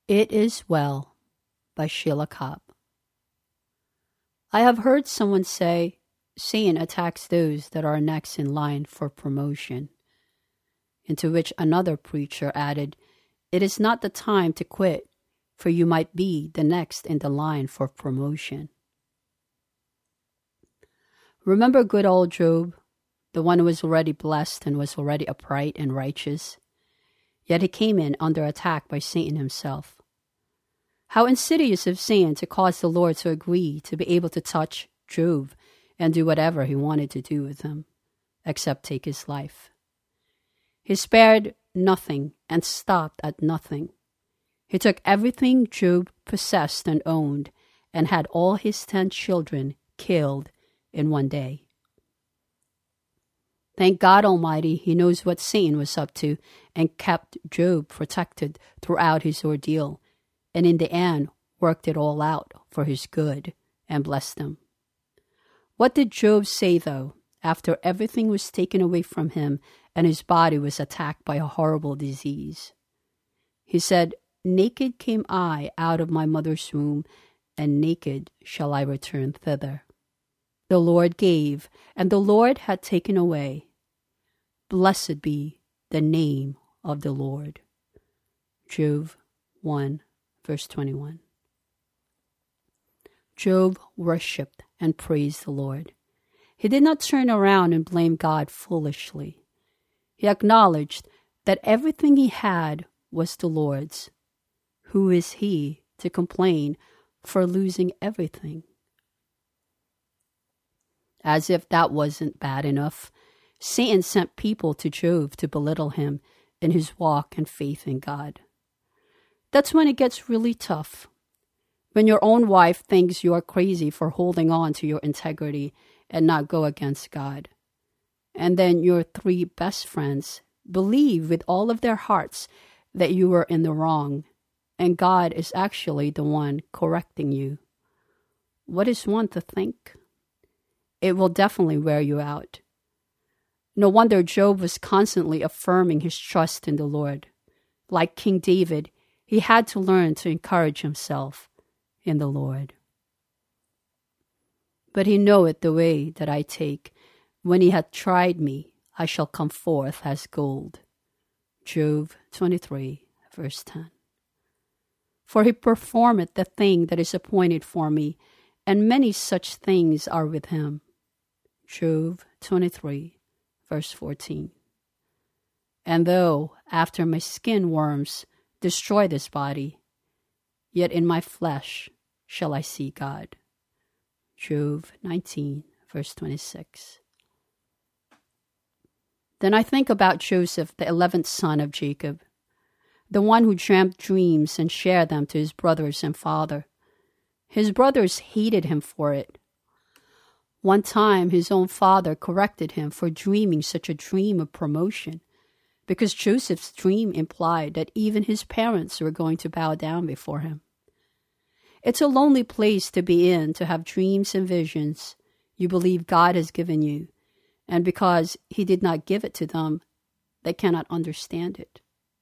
It Is Well by Sheila Cobb. I have heard someone say, Satan attacks those that are next in line for promotion. Into which another preacher added, it is not the time to quit, for you might be the next in the line for promotion. Remember good old Job, the one who was already blessed and was already upright and righteous? Yet he came in under attack by Satan himself. How insidious of Satan to cause the Lord to agree to be able to touch Job and do whatever he wanted to do with him, except take his life. He spared nothing and stopped at nothing. He took everything Job possessed and owned and had all his 10 children killed in one day. Thank God Almighty, he knows what Satan was up to and kept Job protected throughout his ordeal, and in the end worked it all out for his good and blessed him. What did Job say, though, after everything was taken away from him and his body was attacked by a horrible disease? He said, naked came I out of my mother's womb, and naked shall I return thither. The Lord gave, and the Lord had taken away. Blessed be the name of the Lord. Job 1, verse 21. Job worshipped and praised the Lord. He did not turn around and blame God foolishly. He acknowledged that everything he had was the Lord's. Who is he to complain for losing everything? As if that wasn't bad enough, Satan sent people to Job to belittle him in his walk and faith in God. That's when it gets really tough. When your own wife thinks you are crazy for holding on to your integrity and not go against God. And then your 3 best friends believe with all of their hearts that you were in the wrong, and God is actually the one correcting you. What is one to think? It will definitely wear you out. No wonder Job was constantly affirming his trust in the Lord. Like King David, he had to learn to encourage himself in the Lord. But he knoweth the way that I take. When he hath tried me, I shall come forth as gold. Job 23, verse 10. For he performeth the thing that is appointed for me, and many such things are with him. Job 23, verse 14. And though after my skin worms destroy this body, yet in my flesh shall I see God. Job 19, verse 26. Then I think about Joseph, the 11th son of Jacob, the one who dreamt dreams and shared them to his brothers and father. His brothers hated him for it. One time, his own father corrected him for dreaming such a dream of promotion, because Joseph's dream implied that even his parents were going to bow down before him. It's a lonely place to be in, to have dreams and visions you believe God has given you, and because he did not give it to them, they cannot understand it.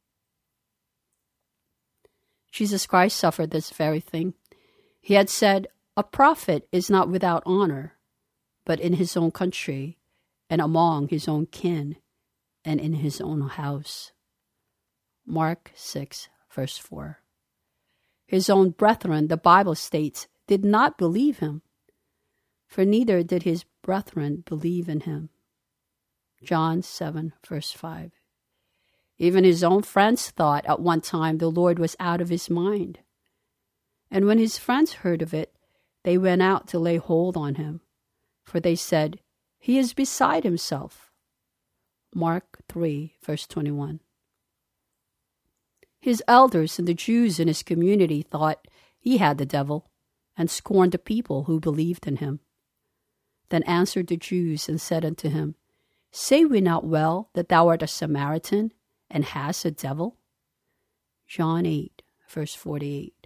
Jesus Christ suffered this very thing. He had said, a prophet is not without honor, but in his own country, and among his own kin, and in his own house. Mark 6, verse 4. His own brethren, the Bible states, did not believe him, for neither did his brethren believe in him. John 7, verse 5. Even his own friends thought at one time the Lord was out of his mind. And when his friends heard of it, they went out to lay hold on him, for they said, he is beside himself. Mark 3, verse 21. His elders and the Jews in his community thought he had the devil and scorned the people who believed in him. Then answered the Jews and said unto him, say we not well that thou art a Samaritan and hast a devil? John 8, verse 48.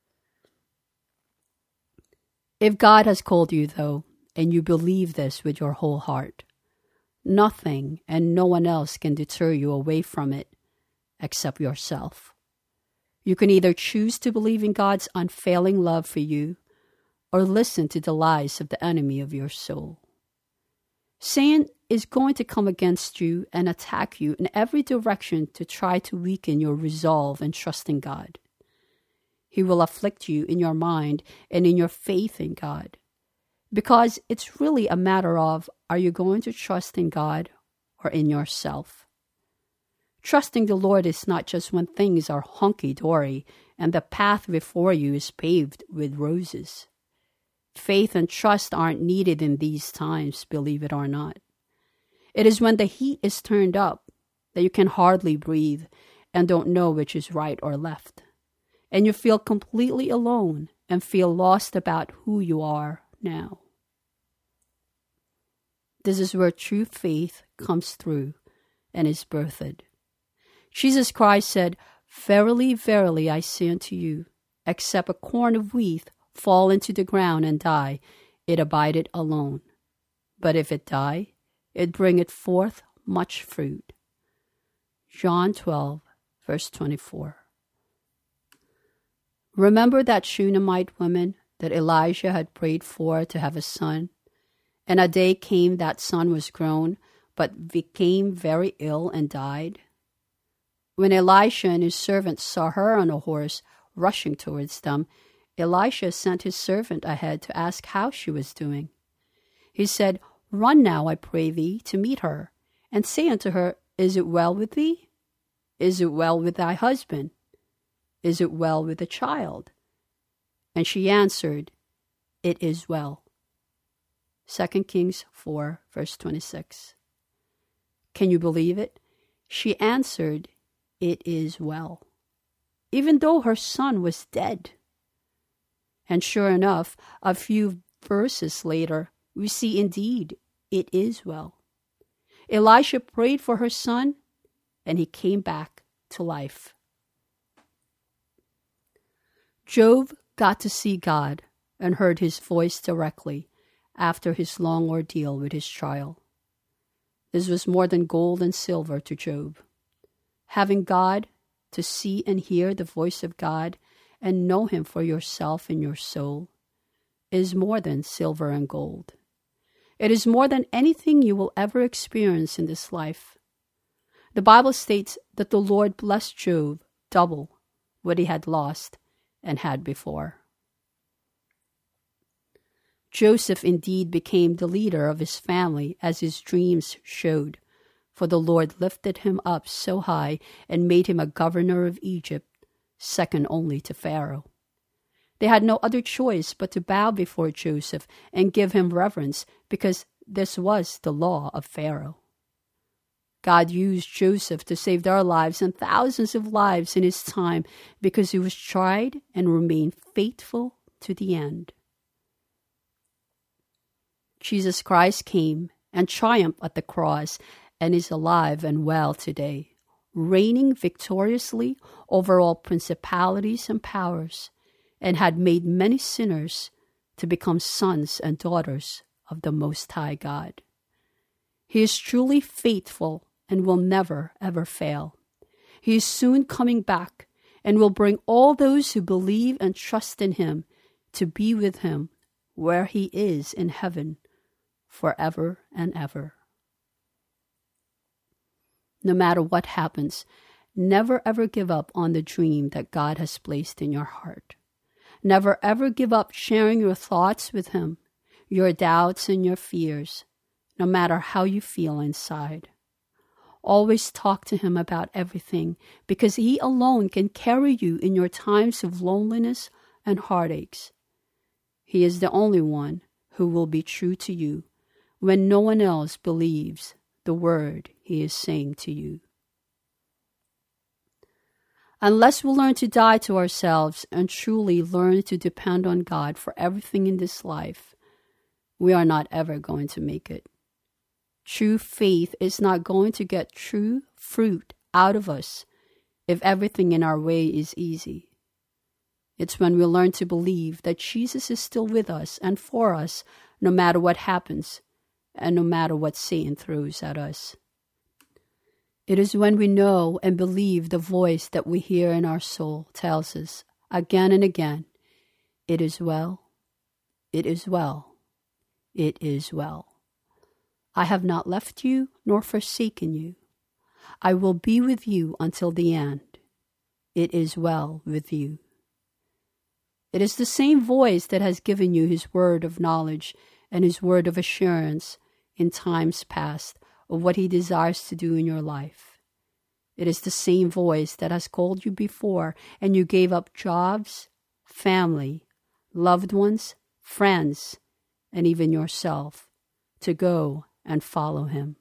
If God has called you, though, and you believe this with your whole heart, nothing and no one else can deter you away from it except yourself. You can either choose to believe in God's unfailing love for you or listen to the lies of the enemy of your soul. Satan is going to come against you and attack you in every direction to try to weaken your resolve and trust in God. He will afflict you in your mind and in your faith in God, because it's really a matter of, are you going to trust in God or in yourself? Trusting the Lord is not just when things are hunky-dory and the path before you is paved with roses. Faith and trust aren't needed in these times, believe it or not. It is when the heat is turned up that you can hardly breathe and don't know which is right or left. And you feel completely alone and feel lost about who you are now. This is where true faith comes through and is birthed. Jesus Christ said, "Verily, verily, I say unto you, except a corn of wheat fall into the ground and die, it abideth alone. But if it die, it bringeth forth much fruit." John 12, verse 24. Remember that Shunammite woman that Elijah had prayed for to have a son? And a day came that son was grown, but became very ill and died. When Elisha and his servant saw her on a horse rushing towards them, Elisha sent his servant ahead to ask how she was doing. He said, "Run now, I pray thee, to meet her, and say unto her, Is it well with thee? Is it well with thy husband? Is it well with the child?" And she answered, "It is well." 2 Kings 4, verse 26. Can you believe it? She answered, "It is well," even though her son was dead. And sure enough, a few verses later, we see indeed it is well. Elisha prayed for her son, and he came back to life. Job got to see God and heard his voice directly after his long ordeal with his trial. This was more than gold and silver to Job. Having God, to see and hear the voice of God and know him for yourself in your soul, is more than silver and gold. It is more than anything you will ever experience in this life. The Bible states that the Lord blessed Job double what he had lost and had before. Joseph indeed became the leader of his family as his dreams showed, for the Lord lifted him up so high and made him a governor of Egypt, second only to Pharaoh. They had no other choice but to bow before Joseph and give him reverence, because this was the law of Pharaoh. God used Joseph to save their lives and thousands of lives in his time because he was tried and remained faithful to the end. Jesus Christ came and triumphed at the cross and is alive and well today, reigning victoriously over all principalities and powers, and had made many sinners to become sons and daughters of the Most High God. He is truly faithful and will never, ever fail. He is soon coming back and will bring all those who believe and trust in him to be with him where he is in heaven forever and ever. No matter what happens, never ever give up on the dream that God has placed in your heart. Never ever give up sharing your thoughts with him, your doubts and your fears, no matter how you feel inside. Always talk to him about everything, because he alone can carry you in your times of loneliness and heartaches. He is the only one who will be true to you when no one else believes the word he is saying to you. Unless we learn to die to ourselves and truly learn to depend on God for everything in this life, we are not ever going to make it. True faith is not going to get true fruit out of us if everything in our way is easy. It's when we learn to believe that Jesus is still with us and for us no matter what happens and no matter what Satan throws at us. It is when we know and believe the voice that we hear in our soul tells us again and again, it is well, it is well, it is well. I have not left you nor forsaken you. I will be with you until the end. It is well with you. It is the same voice that has given you his word of knowledge and his word of assurance in times past of what he desires to do in your life. It is the same voice that has called you before and you gave up jobs, family, loved ones, friends, and even yourself to go and follow him.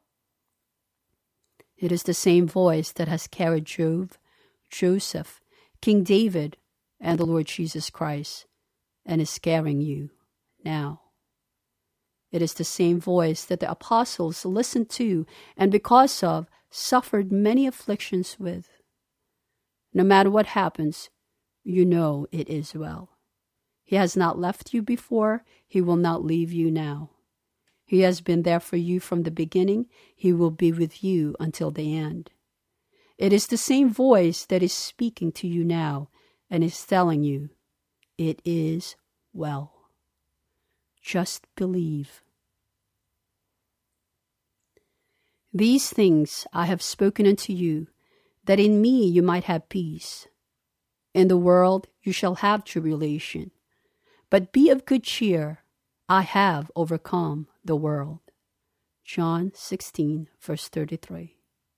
It is the same voice that has carried Job, Joseph, King David, and the Lord Jesus Christ, and is carrying you now. It is the same voice that the apostles listened to and because of suffered many afflictions with. No matter what happens, you know it is well. He has not left you before. He will not leave you now. He has been there for you from the beginning. He will be with you until the end. It is the same voice that is speaking to you now and is telling you, it is well. Just believe. These things I have spoken unto you, that in me you might have peace. In the world you shall have tribulation, but be of good cheer. I have overcome the world. John 16, verse 33.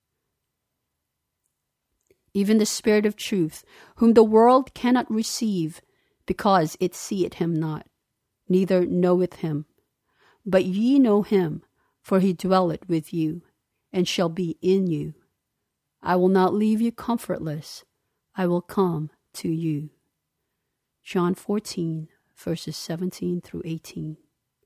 Even the Spirit of truth, whom the world cannot receive, because it seeth him not, neither knoweth him. But ye know him, for he dwelleth with you, and shall be in you. I will not leave you comfortless. I will come to you. John 14, verses 17 through 18.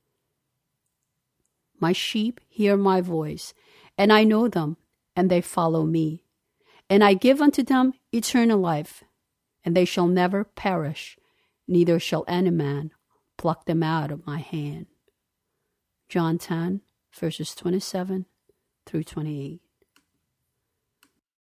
My sheep hear my voice, and I know them, and they follow me. And I give unto them eternal life, and they shall never perish, neither shall any man pluck them out of my hand. John 10, verses 27 through 28.